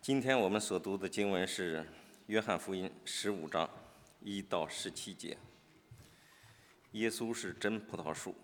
今天我们所读的经文是《约翰福音》15章1到17节。耶稣是真葡萄树，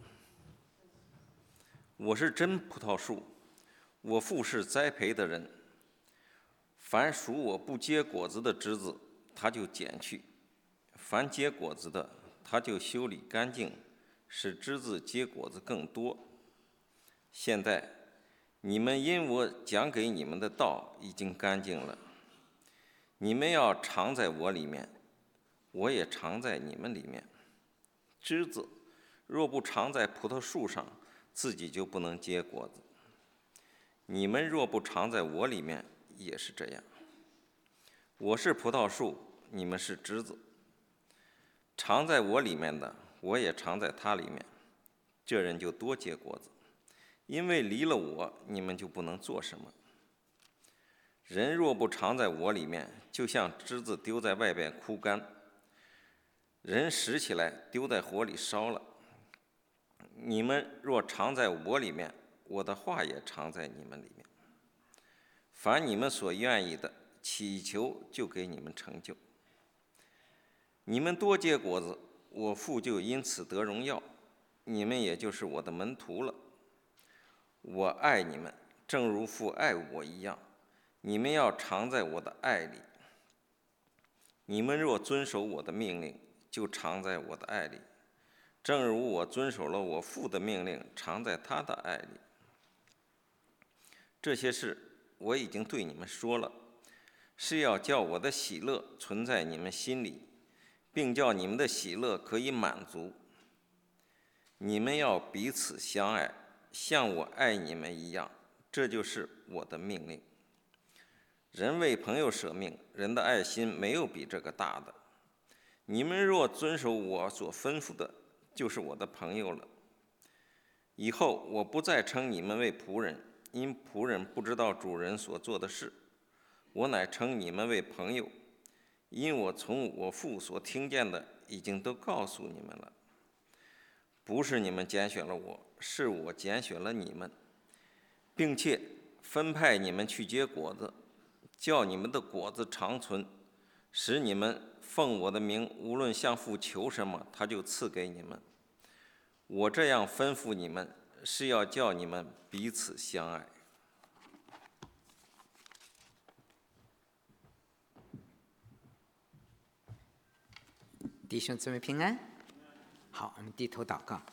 我是真葡萄树，我父是栽培的人。凡属我不结果子的枝子，他就剪去；凡结果子的，他就修理干净，使枝子结果子更多。现在你们因我讲给你们的道已经干净了，你们要常在我里面，我也常在你们里面。枝子若不常在葡萄树上，自己就不能结果子。你们若不常在我里面，也是这样。我是葡萄树，你们是枝子。常在我里面的，我也常在他里面，这人就多结果子。因为离了我，你们就不能做什么。人若不常在我里面，就像枝子丢在外边枯干，人拾起来丢在火里烧了。你们若常在我里面，我的话也常在你们里面。凡你们所愿意的，祈求就给你们成就。你们多结果子，我父就因此得荣耀，你们也就是我的门徒了。我爱你们，正如父爱我一样，你们要常在我的爱里。你们若遵守我的命令，就常在我的爱里，正如我遵守了我父的命令，常在他的爱里。这些事我已经对你们说了，是要叫我的喜乐存在你们心里，并叫你们的喜乐可以满足。你们要彼此相爱，像我爱你们一样，这就是我的命令。人为朋友舍命，人的爱心没有比这个大的。你们若遵守我所吩咐的，就是我的朋友了。以后我不再称你们为仆人，因仆人不知道主人所做的事。我乃称你们为朋友，因我从我父所听见的已经都告诉你们了。不是你们拣选了我，是我拣选了你们，并且分派你们去结果子，叫你们的果子长存，使你们奉我的名，无论向父求什么，他就赐给你们。我这样吩咐你们，是要叫你们彼此相爱。 弟兄姊妹平安。好，我们低头祷告。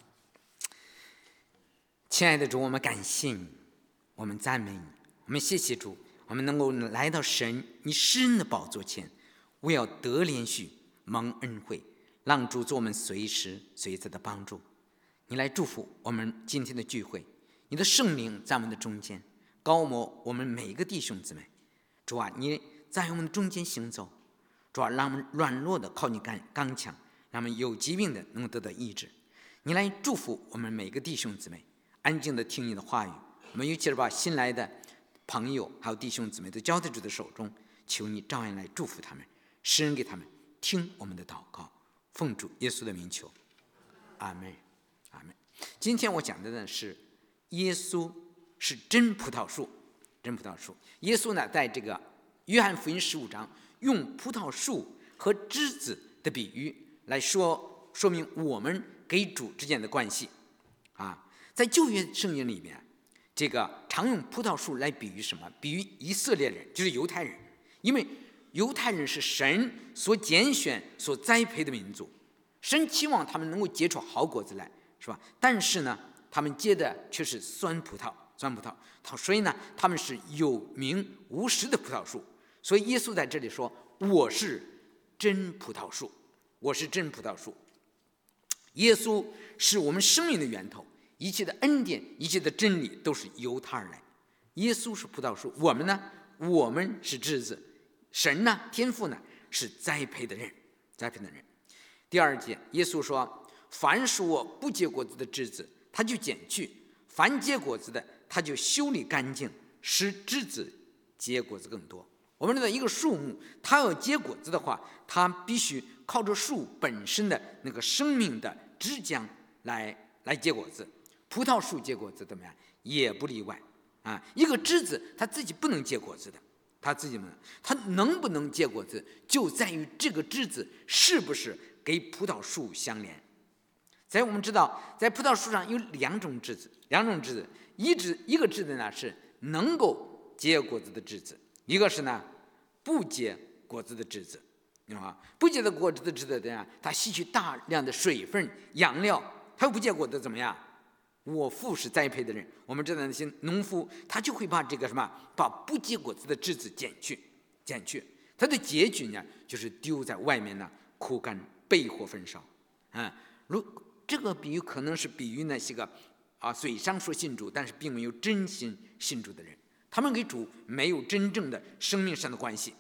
亲爱的主，我们感谢你，我们赞美你，我们谢谢主，我们能够来到神你施恩的宝座前，为要得连续蒙恩惠，让主做我们随时随地的帮助。你来祝福我们今天的聚会，你的圣灵在我们的中间，高摩我们每一个弟兄姊妹。主啊，你在我们中间行走，主啊，让我们软弱的靠你刚强，让我们有疾病的能够得到医治。你来祝福我们每个弟兄姊妹，安静的听你的话语。我们尤其是把新来的朋友还有弟兄姊妹都交在主的手中，求你照样来祝福他们，施恩给他们，听我们的祷告，奉主耶稣的名求，阿们，阿们。今天我讲的呢是耶稣是真葡萄树，真葡萄树。耶稣呢在这个约翰福音15章用葡萄树和枝子的比喻来说明我们给主之间的关系啊。在旧约圣经里面，这个常用葡萄树来比喻什么？比喻以色列人，就是犹太人，因为犹太人是神所拣选、所栽培的民族，神期望他们能够结出好果子来，是吧？但是呢，他们结的却是酸葡萄，所以呢，他们是有名无实的葡萄树。所以耶稣在这里说：“我是真葡萄树，我是真葡萄树。”耶稣是我们生命的源头，一切的恩典，一切的真理都是由他而来。耶稣是葡萄树，我们呢？我们是枝子。神呢？天父呢？是栽培的人。第2节，耶稣说：“凡属我不结果子的枝子，他就剪去；凡结果子的，他就修理干净，使枝子结果子更多。”我们知道，一个树木，它要结果子的话，它必须靠着树本身的那个生命的枝浆来结果子。葡萄树结果子怎么样？也不例外啊。一个枝子它自己不能结果子的， 他自己们，他能不能结果子，就在于这个枝子是不是给葡萄树相连。在我们知道，在葡萄树上有两种枝子，一个枝子呢是能够结果子的枝子，一个是呢不结果子的枝子。不结的果子的枝子怎样？它吸取大量的水分、养料，它又不结果子，怎么样？我父是栽培的人，我们知道那些农夫，他就会把这个把不结果子的枝子剪去，它的结局呢，就是丢在外面呢，枯干，被火焚烧。这个比喻可能是比喻那些个嘴上说信主，但是并没有真心信主的人，他们跟主没有真正的生命上的关系。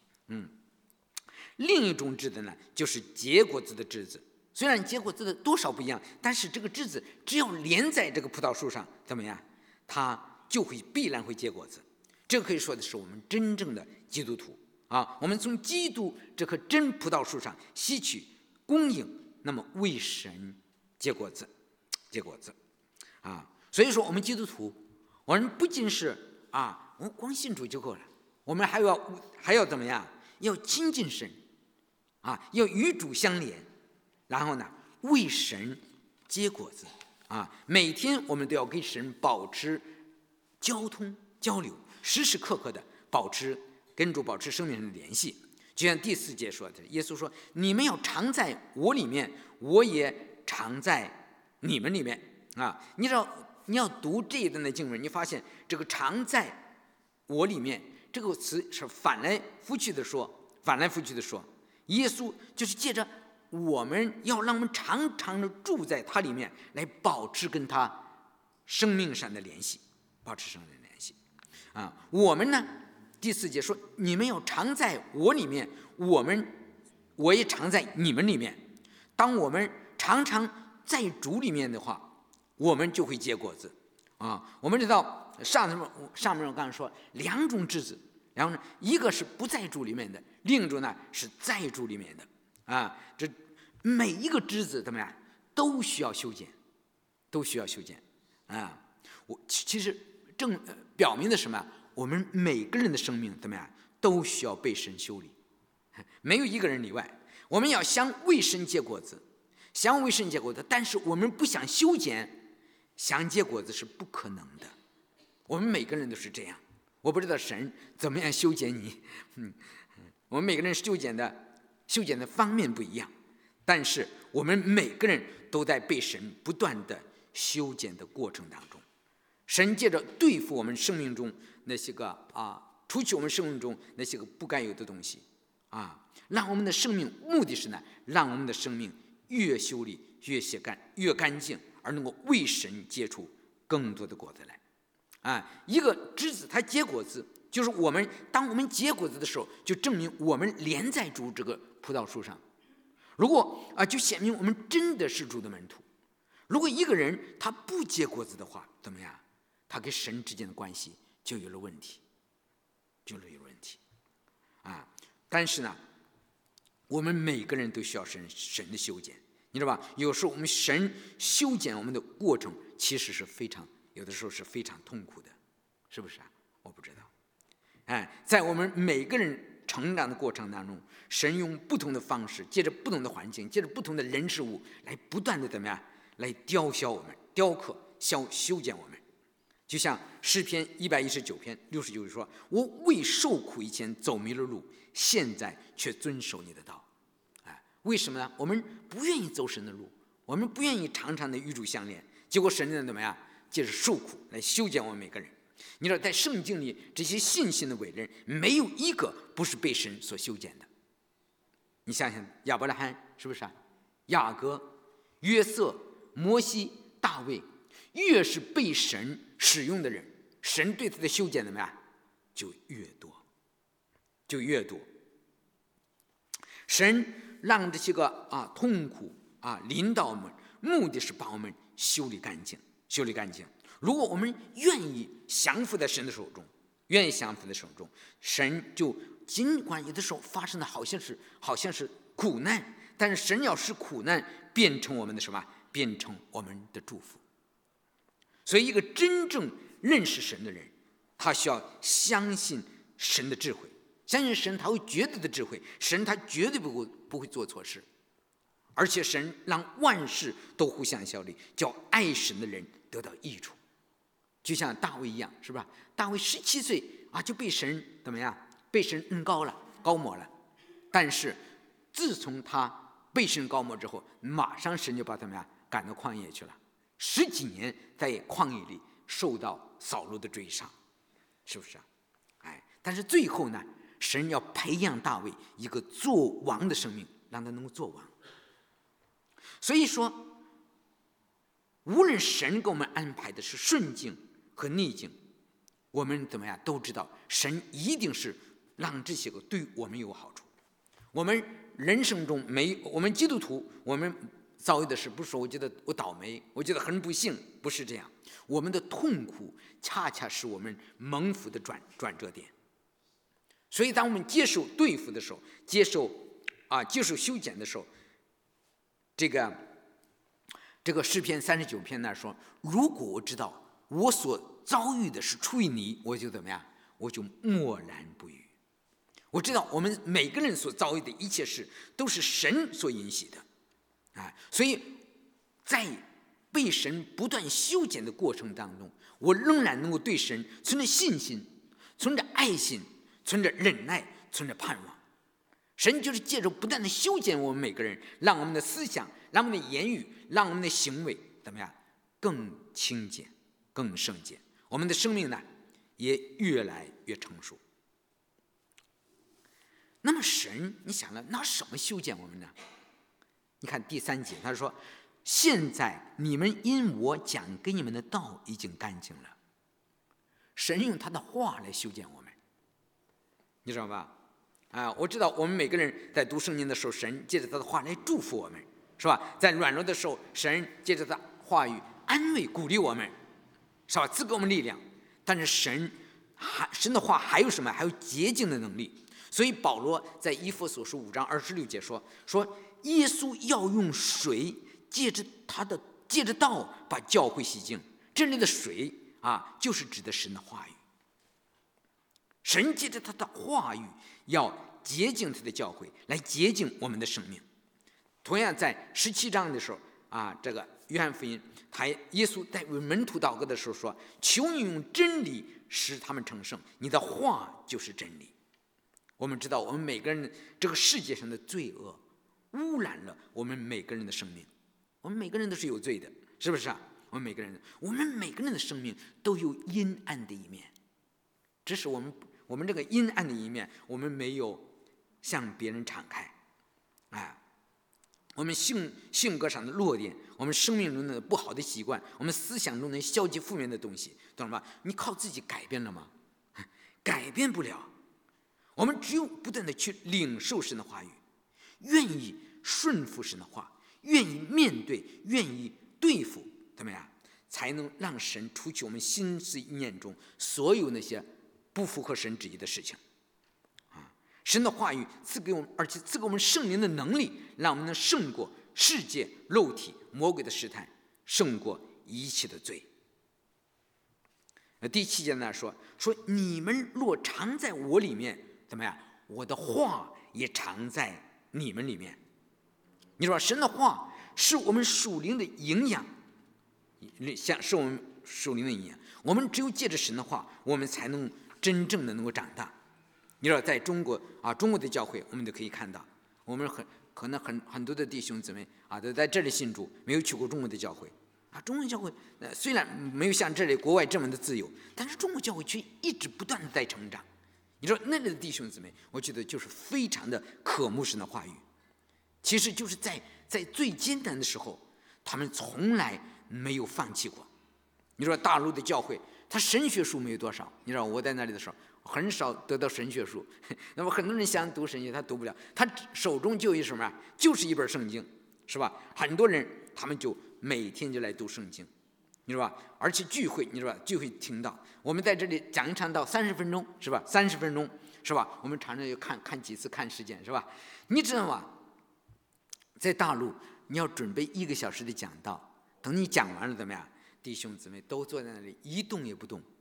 另一种枝子呢，就是结果子的枝子。虽然结果子的多少不一样，但是这个枝子只要连在这个葡萄树上，怎么样？它就必然会结果子。这个可以说的是我们真正的基督徒我们从基督这棵真葡萄树上吸取供应，那么为神结果子所以说我们基督徒，我们不仅是我们光信主就够了，我们还要怎么样？要亲近神要与主相连，然后呢为神结果子每天我们都要跟神保持交通交流，时时刻刻的跟主保持生命上的联系。就像第4节说的，耶稣说：“你们要常在我里面，我也常在你们里面。”你知道，你要读这一段的经文，你发现这个“常在我里面”这个词是反来覆去的说。耶稣就是借着我们要让我们常常的住在他里面，来保持跟他生命上的联系，我们呢，第4节说：“你们要常在我里面，我也常在你们里面。”当我们常常在主里面的话，我们就会结果子我们知道上面我刚才说两种枝子，然后呢，一个是不在主里面的，另一种呢是在主里面的这每一个枝子怎么样都需要修剪我其实表明的什么？我们每个人的生命怎么样都需要被神修理，没有一个人例外。我们要想为神结果子，但是我们不想修剪，想结果子是不可能的。我们每个人都是这样，我不知道神怎么样修剪你我们每个人修剪的方面不一样，但是我们每个人都在被神不断的修剪的过程当中。神借着对付我们生命中那些个除去我们生命中那些个不该有的东西让我们的生命，目的是呢，让我们的生命越修理越干净，而能够为神结出更多的果子来一个枝子它结果子，就是当我们结果子的时候，就证明我们连在主这个葡萄树上。如果就显明我们真的是主的门徒。如果一个人他不结果子的话，怎么样？他跟神之间的关系就有了问题，但是呢，我们每个人都需要神的修剪，你知道吧？有时候我们神修剪我们的过程，其实是有的时候是非常痛苦的，是不是我不知道。在我们每个人成长的过程当中，神用不同的方式，借着不同的环境，借着不同的人事物，来不断的怎么样，来雕削我们、雕刻、修剪我们。就像诗篇119篇69节说：“我为受苦以前走迷了路，现在却遵守你的道。”为什么呢？我们不愿意走神的路，我们不愿意常常的与主相连，结果神呢怎么样？借着受苦来修剪我们每个人。你知道，在圣经里这些信心的伟人，没有一个不是被神所修剪的。你想想，亚伯拉罕是不是雅各、约瑟、摩西、大卫，越是被神使用的人，神对他的修剪怎么样？就越多。神让这些个痛苦临到我们，目的是把我们修理干净。如果我们愿意降服在神的手中，神就尽管有的时候发生的好像是苦难，但是神要使苦难变成我们的什么？变成我们的祝福。所以一个真正认识神的人，他需要相信神的智慧，相信神他会绝对的智慧，神他绝对不会做错事，而且神让万事都互相效力，叫爱神的人得到益处。就像大卫一样，是吧？大卫17岁就被神怎么样？被神恩膏抹了。但是自从他被神膏抹之后，马上神就把他们赶到旷野去了，10几年在旷野里受到扫罗的追杀，是不是但是最后呢，神要培养大卫一个做王的生命，让他能够做王。所以说，无论神给我们安排的是顺境和逆境，我们怎么样都知道，神一定是让这些个对我们有好处。我们人生中我们基督徒，我们遭遇的事不是说我觉得我倒霉，我觉得很不幸，不是这样。我们的痛苦恰恰是我们蒙福的转折点。所以当我们接受对付的时候，接受修剪的时候，这个诗篇39篇那说，如果我知道我所遭遇的是出于你，我就怎么样？我就默然不语。我知道我们每个人所遭遇的一切事都是神所允许的所以在被神不断修剪的过程当中，我仍然能够对神存着信心，存着爱心，存着忍耐，存着盼望。神就是借着不断的修剪我们每个人，让我们的思想，让我们的言语，让我们的行为怎么样？更清洁，更圣洁。我们的生命呢，也越来越成熟。那么神，你想了，拿什么修剪我们呢？你看第3节，他说：“现在你们因我讲给你们的道已经干净了。”神用他的话来修剪我们，你知道吧？我知道我们每个人在读圣经的时候，神借着他的话来祝福我们，是吧？在软弱的时候，神借着他话语安慰鼓励我们，是吧？赐给我们力量。但是神的话还有什么？还有洁净的能力。所以保罗在以弗所书5章26节说耶稣要用水借着道把教会洗净。这里的水就是指的神的话语。神借着他的话语要洁净他的教会，来洁净我们的生命。同样在17章的时候这个约翰福音，耶稣在为门徒祷告的时候说：“求你用真理使他们成圣，你的话就是真理。”我们知道，我们每个人这个世界上的罪恶污染了我们每个人的生命。我们每个人都是有罪的，是不是我们每个人的生命都有阴暗的一面，只是我们这个阴暗的一面，我们没有向别人敞开我们性格上的弱点，我们生命中的不好的习惯，我们思想中的消极负面的东西，懂了吗？你靠自己改变了吗？改变不了。我们只有不断的去领受神的话语，愿意顺服神的话，愿意面对，愿意对付，怎么样才能让神除去我们心思意念中所有那些不符合神旨意的事情神的话语赐给我们，而且赐给我们圣灵的能力，让我们能胜过世界、肉体、魔鬼的试探，胜过一切的罪。第7节呢说你们若常在我里面，怎么样？我的话也常在你们里面。你说神的话是我们属灵的营养，是我们属灵的营养。我们只有借着神的话，我们才能真正的能够长大。你知道，在中国中国的教会，我们都可以看到，我们可能很多的弟兄姊妹都在这里信主，没有去过中国的教会中国教会虽然没有像这里国外这么的自由，但是中国教会却一直不断的在成长。你说那里的弟兄姊妹，我觉得就是非常的渴慕神的话语。其实就是在最艰难的时候，他们从来没有放弃过。你说大陆的教会，他神学书没有多少。你知道我在那里的时候，很少得到神学书。那么很多人想读神学，他读不了，他手中就有什么，就是一本圣经，是吧？很多人他们就每天就来读圣经，你知道吧？而且聚会，你知道吧？聚会听到我们在这里讲一场到30分钟，是吧？30分钟，是吧？我们常常就看几次，看时间，是吧？你知道吗？在大陆，你要准备1个小时的讲道，等你讲完了怎么样？弟兄姊妹都坐在那里一动也不动，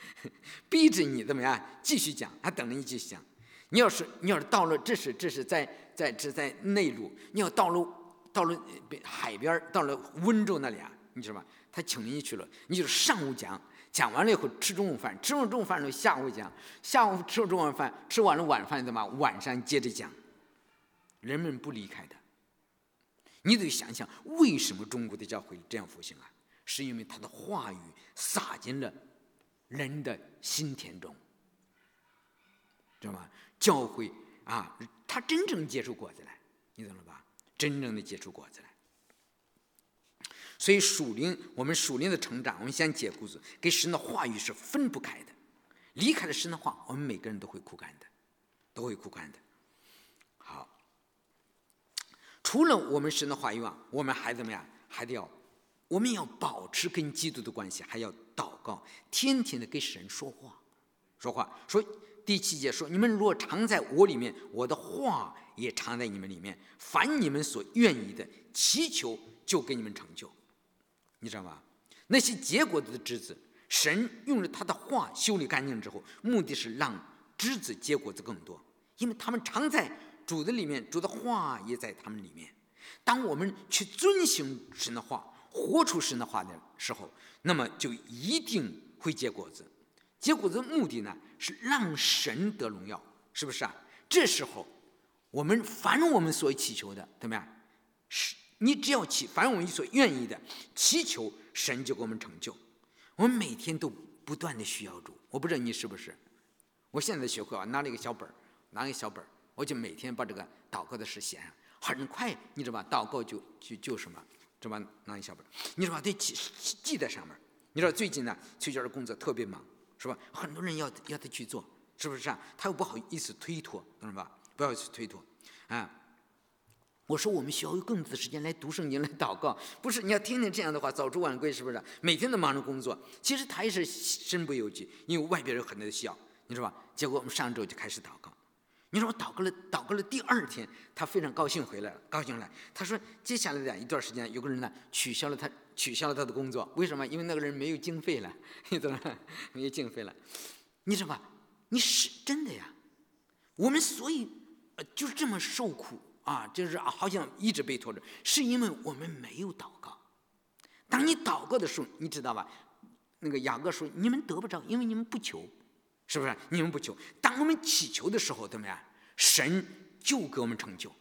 逼着你怎么样继续讲，还等着你继续讲。你要是到了，这是在内陆，你要到了海边，到了温州那里啊，你知道吧？他请你去了，你就上午讲完了以后吃中午饭，吃完中午饭了下午讲，下午吃中午饭，吃完了晚饭怎么晚上接着讲。人们不离开的。你得想想，为什么中国的教会这样复兴啊？是因为他的话语撒进了人的心田中，知道吗？教会啊，他真正结出果子来，你懂了吧？真正的结出果子来。所以我们属灵的成长，我们想结果子，跟神的话语是分不开的。离开了神的话，我们每个人都会枯干的，都会枯干的。好，除了我们神的话语啊，我们还怎么样？我们要保持跟基督的关系，还要祷告，天天的跟神说话。说第7节说：“你们若常在我里面，我的话也常在你们里面。凡你们所愿意的，祈求就给你们成就。”你知道吧？那些结果子的枝子，神用了他的话修理干净之后，目的是让枝子结果子更多，因为他们常在主的里面，主的话也在他们里面。当我们去遵行神的话，活出神的话的时候，那么就一定会结果子。结果子的目的呢，是让神得荣耀，是不是啊？这时候凡我们所祈求的，怎么样？你只要凡我们所愿意的祈求，神就给我们成就。我们每天都不断的需要主，我不知道你是不是。我现在学会啊，拿了一个小本，我就每天把这个祷告的事写上，很快你知道吧？祷告就什么，知道吧？拿一小本，你知道吧？得记在上面。你知道最近呢，崔娟的工作特别忙，是吧？很多人要他去做，是不是啊？他又不好意思推脱，懂了吧？不要去推脱啊！我说我们需要有更多的时间来读圣经，来祷告，不是你要天天这样的话，早出晚归，是不是？每天都忙着工作，其实他也是身不由己，因为外边有很多的需要，你知道吧？结果我们上周就开始祷告，你说我祷告了第2天，他非常高兴回来了，他说接下来的一段时间，有个人呢取消了他的工作，为什么？因为那个人没有经费了，你懂吗？没有经费了，你知道吧？你是真的呀，我们所以就是这么受苦。就是好像一直被拖着，是因为我们没有祷告。当你祷告的时候，你知道吧？那个雅各说：“你们得不着，因为你们不求，是不是？你们不求。当我们祈求的时候，怎么样？神就给我们成就，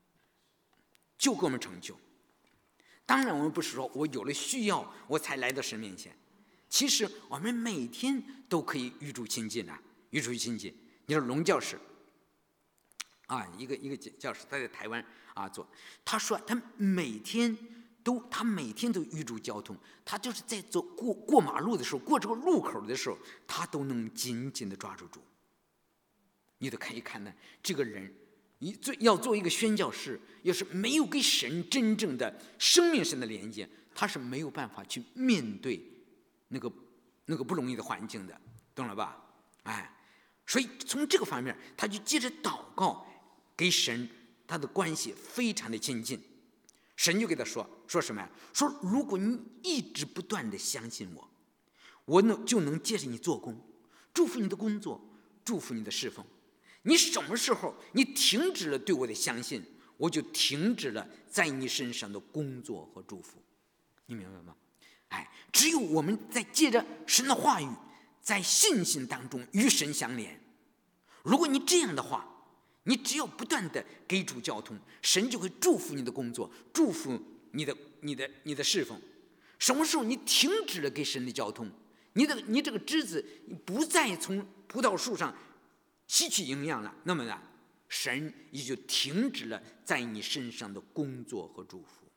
当然，我们不是说我有了需要我才来到神面前。其实我们每天都可以与主亲近。你说龙教士。一个教师，他在台湾做。他说他每天都与主交通，他就是在过马路的时候，过这个路口的时候，他都能紧紧的抓住主。你都可以看呢，这个人要做一个宣教士，要是没有跟神真正的生命神的连接，他是没有办法去面对那个不容易的环境的，懂了吧？所以从这个方面，他就接着祷告。给神他的关系非常的亲近，神就给他说什么呀？说如果你一直不断的相信我就能接着你做工，祝福你的工作，祝福你的侍奉。你什么时候你停止了对我的相信，我就停止了在你身上的工作和祝福。你明白吗？只有我们在借着神的话语，在信心当中与神相连。如果你这样的话，你只要不断的给主交通，神就会祝福你的工作，祝福你的侍奉。什么时候你停止了给神的交通，你这个枝子不再从葡萄树上吸取营养了，那么呢，神也就停止了在你身上的工作和祝福。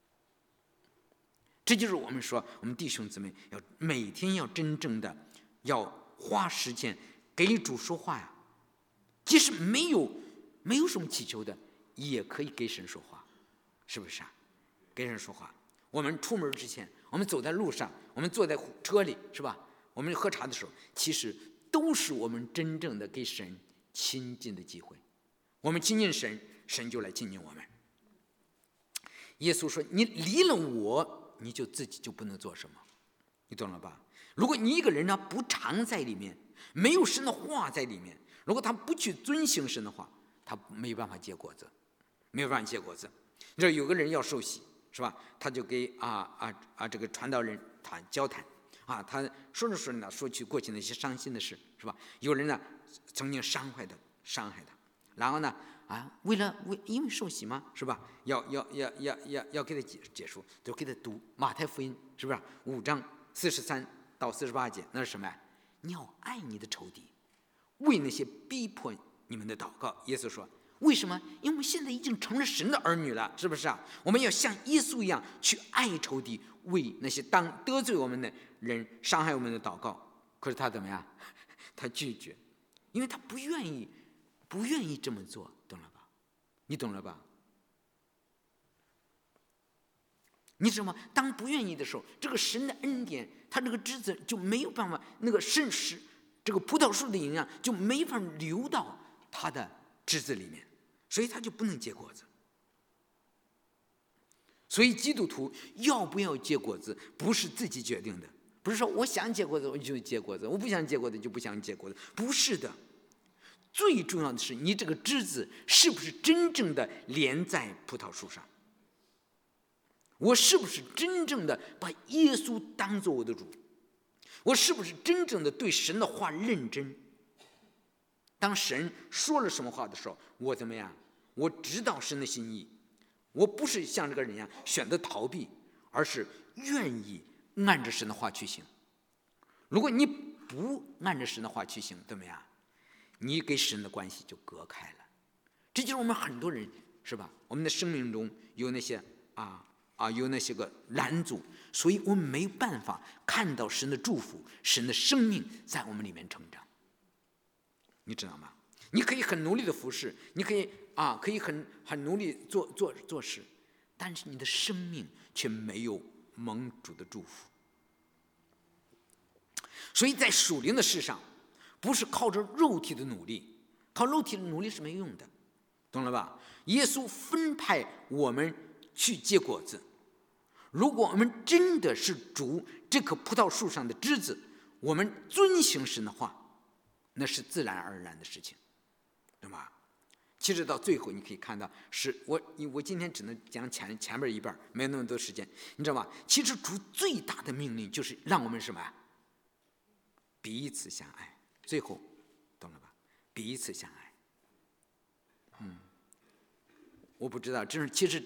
这就是我们说，我们弟兄姊妹要每天要真正的要花时间给主说话呀。即使没有什么祈求的，也可以给神说话，是不是啊？给神说话。我们出门之前，我们走在路上，我们坐在车里，是吧？我们喝茶的时候，其实都是我们真正的给神亲近的机会。我们亲近神，神就来亲近我们。耶稣说：“你离了我，你就自己就不能做什么。”你懂了吧？ 如果你一个人呢不常在里面，没有神的话在里面，如果他不去遵行神的话，他没有办法结果子，没有办法结果子。你知道有个人要受洗，是吧？他就给这个传道人交谈他说着说着呢，说起过去那些伤心的事，是吧？有人呢曾经伤害他，然后呢因为受洗嘛，是吧？要给他解说，就给他读马太福音，是不是5章43到48节？那是什么呀？你要爱你的仇敌，为那些逼迫你们的祷告。耶稣说，为什么？因为我们现在已经成了神的儿女了，是不是我们要像耶稣一样去爱仇敌，为那些当得罪我们的人、伤害我们的祷告。可是他怎么样？他拒绝，因为他不愿意这么做，懂了吧？你懂了吧？你知道吗？当不愿意的时候，这个神的恩典，他这个枝子就没有办法，那个圣使这个葡萄树的营养就没法流到他的枝子里面，所以他就不能结果子。所以基督徒要不要结果子，不是自己决定的，不是说我想结果子我就结果子，我不想结果子就不想结果子，不是的。最重要的是，你这个枝子是不是真正的连在葡萄树上？我是不是真正的把耶稣当作我的主？我是不是真正的对神的话认真？当神说了什么话的时候，我怎么样？我知道神的心意，我不是像这个人一样选择逃避，而是愿意按着神的话去行。如果你不按着神的话去行，怎么样？你跟神的关系就隔开了。这就是我们很多人，是吧？我们的生命中有那些有那些个拦阻，所以我们没有办法看到神的祝福，神的生命在我们里面成长。你知道吗？你可以很努力的服侍，你可以很努力做事，但是你的生命却没有蒙主的祝福。所以在属灵的事上，不是靠着肉体的努力，靠肉体的努力是没用的，懂了吧？耶稣分派我们去结果子。如果我们真的是主这棵葡萄树上的枝子，我们遵行神的话，那是自然而然的事情，对吧？其实到最后你可以看到，是我今天只能讲前面一半，没有那么多时间，你知道吗？其实主最大的命令就是让我们什么呀？彼此相爱。最后，懂了吧？彼此相爱。我不知道，其实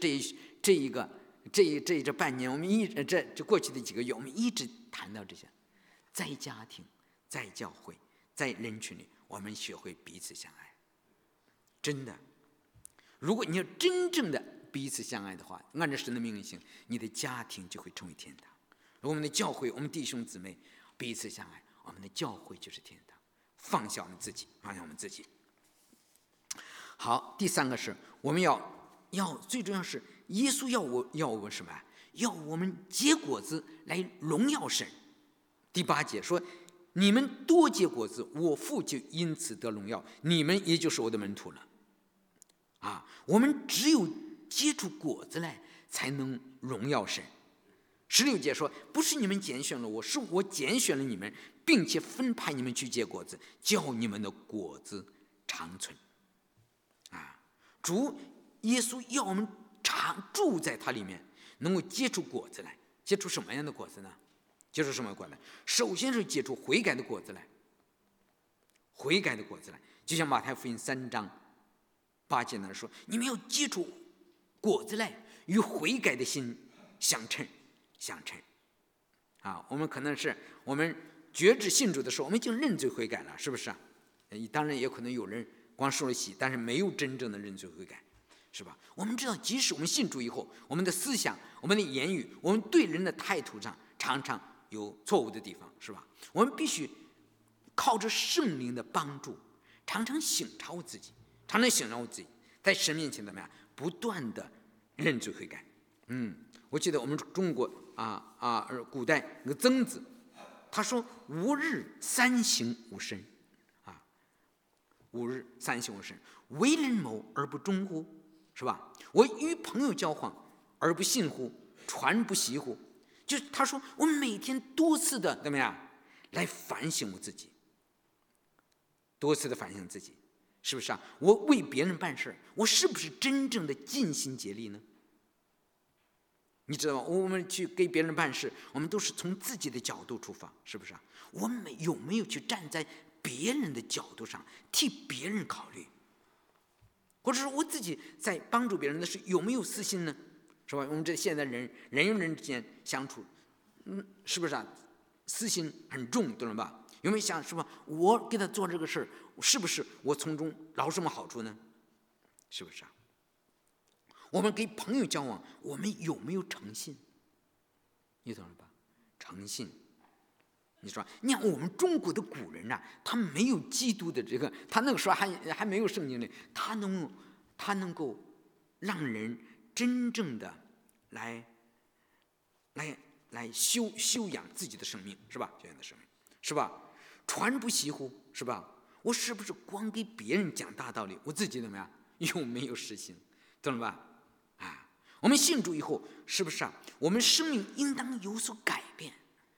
这半年，我们这过去的几个月，我们一直谈到这些，在家庭、在教会、在人群里，我们学会彼此相爱。真的，如果你要真正的彼此相爱的话，按照神的命令行，你的家庭就会成为天堂。如果我们的教会，我们弟兄姊妹彼此相爱，我们的教会就是天堂。放下我们自己。好，第三个是我们要最重要是耶稣要我们什么？要我们结果子来荣耀神。第8节说，你们多结果子，我父就因此得荣耀，你们也就是我的门徒了。我们只有结出果子来，才能荣耀神。16节说，不是你们拣选了我，是我拣选了你们，并且分派你们去结果子，叫你们的果子长存。主耶稣要我们常住在他里面，能够结出果子来。结出什么样的果子呢？结出什么果子？首先是结出悔改的果子来。悔改的果子来，就像马太福音3章8节那说，你们要结出果子来，与悔改的心相称。我们可能是我们决志信主的时候，我们已经认罪悔改了，是不是当然也可能有人光受了洗，但是没有真正的认罪悔改，是吧？我们知道，即使我们信主以后，我们的思想、我们的言语、我们对人的态度上常常有错误的地方，是吧？我们必须靠着圣灵的帮助，常常省察自己，在神面前怎么样？不断的认罪悔改。我记得我们中国古代那个曾子，他说吾日三省吾身吾日三省吾身，为人谋而不忠乎？是吧？我与朋友交往而不信乎？传不习乎？就是他说我们每天多次的怎么样来反省我自己，多次的反省自己，是不是啊？我为别人办事，我是不是真正的尽心竭力呢？你知道吗？我们去给别人办事，我们都是从自己的角度出发，是不是啊？我们有没有去站在别人的角度上替别人考虑？或者说我自己在帮助别人的时候有没有私心呢？是吧？我们这现在人与人之间相处，是不是啊？私心很重，懂了吧？有没有想，是吧？我给他做这个事儿，是不是我从中捞什么好处呢？是不是啊？我们跟朋友交往，我们有没有诚信？你懂了吧？诚信。你说，你看我们中国的古人啊，他没有基督的这个，他那个时候还没有圣经呢，他能够让人真正的来修养自己的生命，是吧？修养的生命，是吧？传不习乎，是吧？我是不是光给别人讲大道理，我自己怎么样？有没有实行？懂了吧？我们信主以后，是不是啊？我们生命应当有所改变，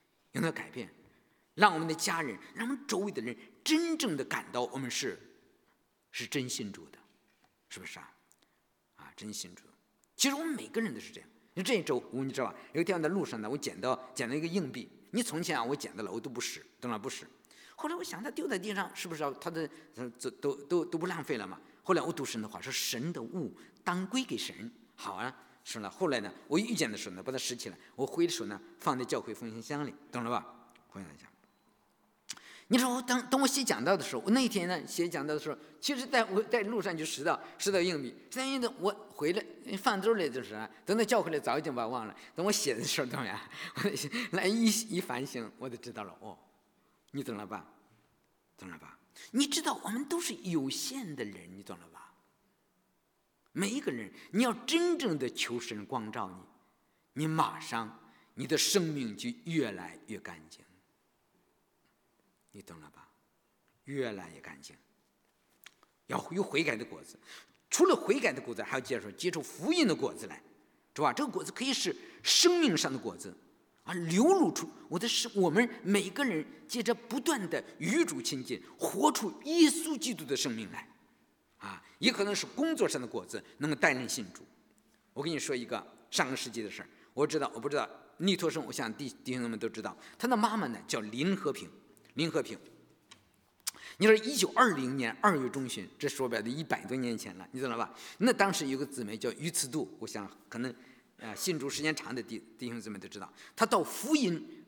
让我们的家人，让我们周围的人真正的感到我们是真信主的，是不是啊？真信主。其实我们每个人都是这样。就这一周，你知道吧？有一天在路上呢，我捡到一个硬币。你从前我捡到了，我都不使，懂了不使。后来我想，他丢在地上，是不是他的都不浪费了嘛？后来我读神的话，说神的物当归给神。好啊。是了，后来呢，我遇见的时候呢，把它拾起来，我回的时候呢，放在教会奉献箱里，懂了吧？奉献箱。你说等我写讲道的时候，我那天呢写讲道的时候，其实我在路上就拾到硬币，因为我回来放兜里就是等到教会里早已经把我忘了。等我写的时候怎么样？来一反省，我就知道了。哦，你懂了吧？懂了吧？你知道我们都是有限的人，你懂了吧？每一个人，你要真正的求神光照你，你马上你的生命就越来越干净，你懂了吧？越来越干净，要有悔改的果子。除了悔改的果子，还要结出福音的果子来，是吧？这个果子可以是生命上的果子，流露出我们每个人借着不断的与主亲近，活出耶稣基督的生命来。也可能是工作上的果子，能够带人信主。我跟你说一个上个世纪的事儿，我不知道尼托生，我想弟兄们都知道，他的妈妈呢叫林和平。你说1920年2月中旬，这说白了100多年前了，你知道吧？那当时有个姊妹叫于慈度，我想可能信主时间长的弟兄姊妹都知道，他到福音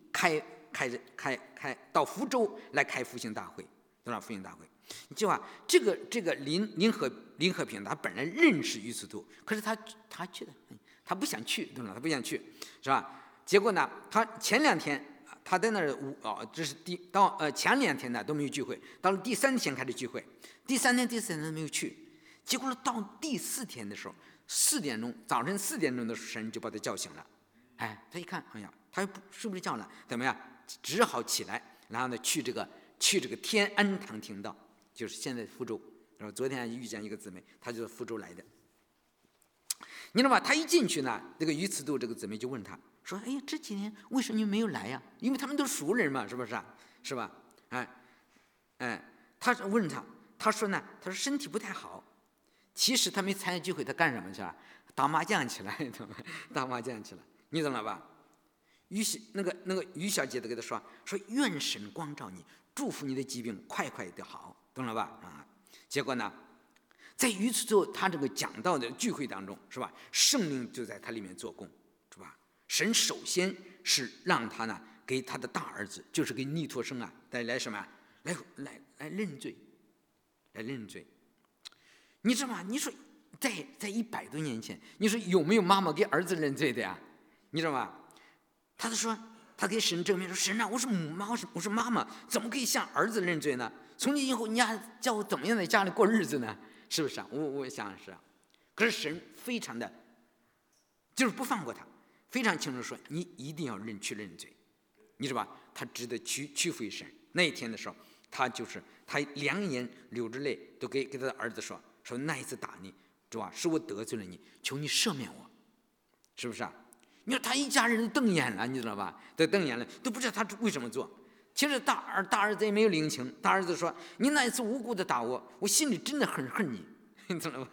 到福州来开复兴大会，多少复兴大会？你记住这个林和平，他本来认识于慈度，可是他去的，他不想去，对吧？他不想去，是吧？结果呢，他前2天他在那儿这是前2天呢都没有聚会，到了第3天开始聚会，第3天、第4天都没有去，结果到第4天的时候早晨4点钟的时候，神就把他叫醒了。他一看，哎呀，他睡不着觉了，怎么样？只好起来，然后呢去这个天安堂听道。就是现在福州，然后昨天还遇见一个姊妹，她就是福州来的。你知道吧？她一进去呢，这个于慈度这个姊妹就问她说：“哎呀，这几年为什么你没有来呀？因为他们都是熟人嘛，是不是？是吧？”她问她说呢，她说身体不太好。其实她没参加聚会，她干什么去了？打麻将去了，打麻将去了，你懂了吧？那个于小姐都给她说愿神光照你，祝福你的疾病快的好。懂了吧？结果呢，在于此之后，他这个讲道的聚会当中，是吧？圣灵就在他里面做工，是吧？神首先是让他呢，给他的大儿子，就是给尼托生带来什么？来认罪，你知道吗？你说在100多年前，你说有没有妈妈给儿子认罪的呀？你知道吗？他就说，他给神证明说：“神啊，我是妈妈，怎么可以向儿子认罪呢？从今以后，你还叫我怎么样在家里过日子呢？是不是啊？我想是啊。可是神非常的，就是不放过他，非常清楚说，你一定要去认罪，你知道吧？他值得屈服于神。那一天的时候，他2眼流着泪，都给他的儿子说那一次打你，是吧？是我得罪了你，求你赦免我，是不是啊？你说他一家人都瞪眼了，你知道吧？都瞪眼了，都不知道他为什么做。 其实大儿子也没有领情，大儿子说：“你那一次无辜的打我，我心里真的很恨你，你知道吧？”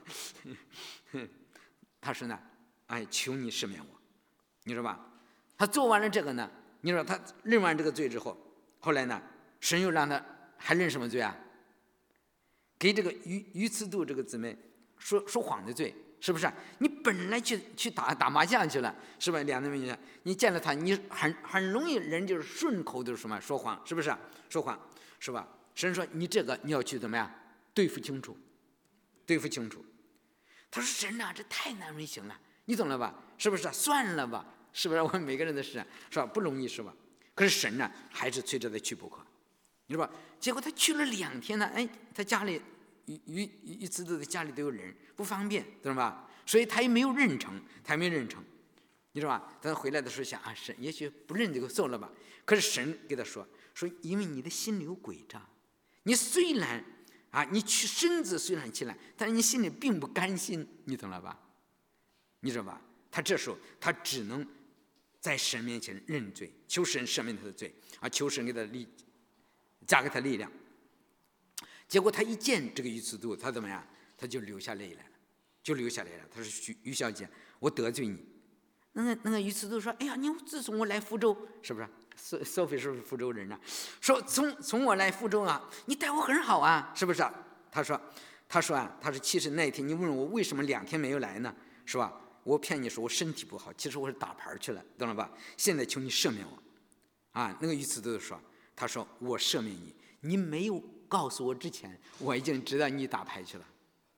他说呢：“哎，求你赦免我。”你知道吧？他做完了这个呢，你说他认完这个罪之后，后来呢，神又让他还认什么罪啊？给这个于慈度这个姊妹说谎的罪，是不是？你本来去打麻将去了，是吧？两个美女，你见了他，你很容易人就是顺口就是什么说谎，是不是？说谎是吧？神说你这个你要去怎么样对付清楚，对付清楚。他说神啊，这太难为情了，你懂了吧？是不是？算了吧，是不是？我们每个人的事是吧？不容易是吧？可是神呢，还是催着他去不可，你知道吧？结果他去了2天呢，哎，他家里于慈度的家里都有人，不方便，知道吧？所以他也没有认成，你知道吧？他回来的时候想啊，神也许不认这个错了吧？可是神给他说，因为你的心里有诡诈，你虽然啊，你去身子虽然起来，但是你心里并不甘心，你懂了吧？你知道吧？他这时候他只能在神面前认罪，求神赦免他的罪啊，求神给他加给他力量。结果他一见这个于慈度，他怎么样？他就流下泪来了，他说：“于小姐，我得罪你。”那个于慈度说：“哎呀，你自从我来福州，是不是？Sophie 是不是福州人啊？说从我来福州啊，你待我很好啊，是不是？”他说其实那一天你问我为什么2天没有来呢？是吧？我骗你说我身体不好，其实我是打牌去了，懂了吧？现在求你赦免我。啊，那个于慈度说，他说我赦免你，你没有告诉我之前，我已经知道你打牌去了，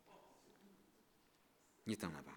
你懂了吧？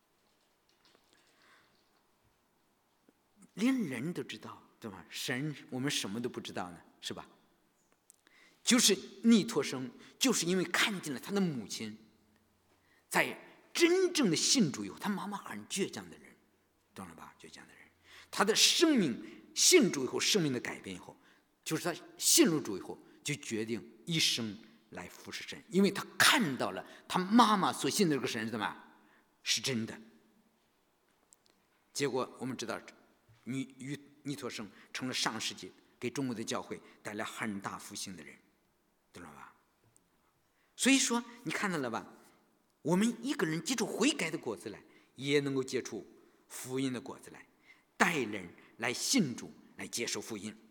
连人都知道，对吧？神我们什么都不知道呢，是吧？就是尼托生，就是因为看见了他的母亲在真正的信主以后，他妈妈很倔强的人，懂了吧？倔强的人，他的生命信主以后，生命的改变以后，就是他信入主以后，就决定一生来服侍神，因为他看到了他妈妈所信的这个神是怎么样，是真的。结果我们知道，尼托生成了上世纪给中国的教会带来很大复兴的人，懂了吧？所以说你看到了吧？我们一个人结出悔改的果子来，也能够结出福音的果子来，带人来信主，来接受福音。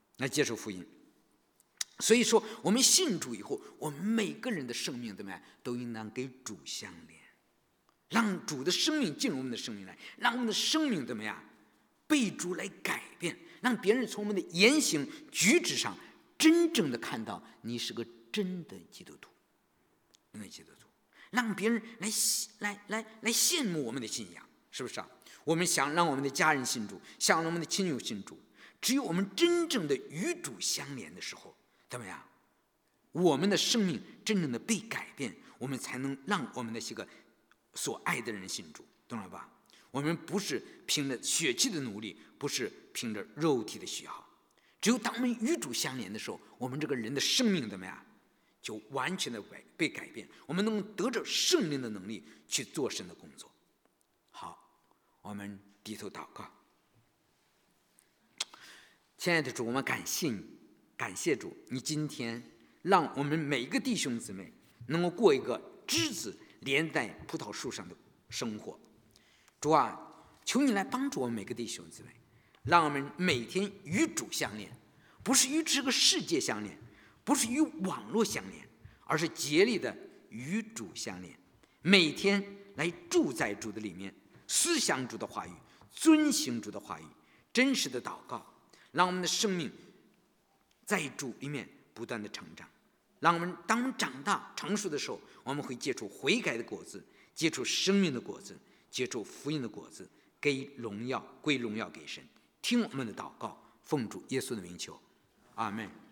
所以说我们信主以后，我们每个人的生命怎么样，都应当给主相连，让主的生命进入我们的生命来，让我们的生命怎么样被主来改变，让别人从我们的言行举止上真正的看到你是个真的基督徒，让别人来羡慕我们的信仰，是不是啊？我们想让我们的家人信主，想让我们的亲友信主，只有我们真正的与主相连的时候，怎么样？我们的生命真正的被改变，我们才能让我们的这个所爱的人信主，懂了吧？我们不是凭着血气的努力，不是凭着肉体的喜好，只有当我们与主相连的时候，我们这个人的生命怎么样，就完全的被改变，我们能得着圣灵的能力去做神的工作。好，我们低头祷告。亲爱的主，我们感谢主，你今天让我们每个弟兄姊妹能够过一个枝子连在葡萄树上的生活。主啊，求你来帮助我们每个弟兄姊妹，让我们每天与主相连，不是与这个世界相连，不是与网络相连，而是竭力的与主相连，每天来住在主的里面，思想主的话语，遵行主的话语，真实的祷告，让我们的生命在主里面不断的成长，让我们当我们长大成熟的时候，我们会结出悔改的果子，结出生命的果子，结出福音的果子，归荣耀给神。听我们的祷告，奉主耶稣的名求，阿们。